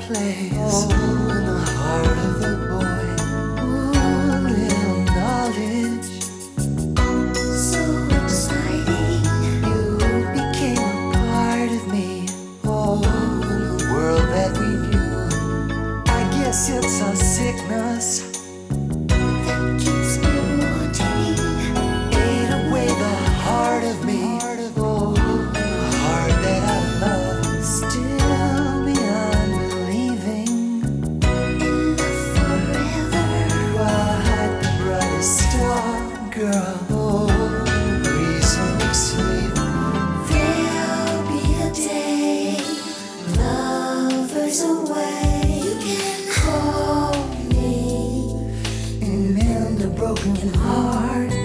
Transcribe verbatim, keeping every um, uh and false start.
place. Oh, in the heart of the boy. Ooh, little knowledge. So exciting. You became a part of me. Oh, in the world that we knew. I guess it's a sickness. That keeps me wanting. Ate away the heart of me. Oh, the heart that I love. Still beyond believing. In love forever. You are the brightest star, girl. Oh, reason sweet. There'll be a day, lovers away. You can hold me And mend a broken heart.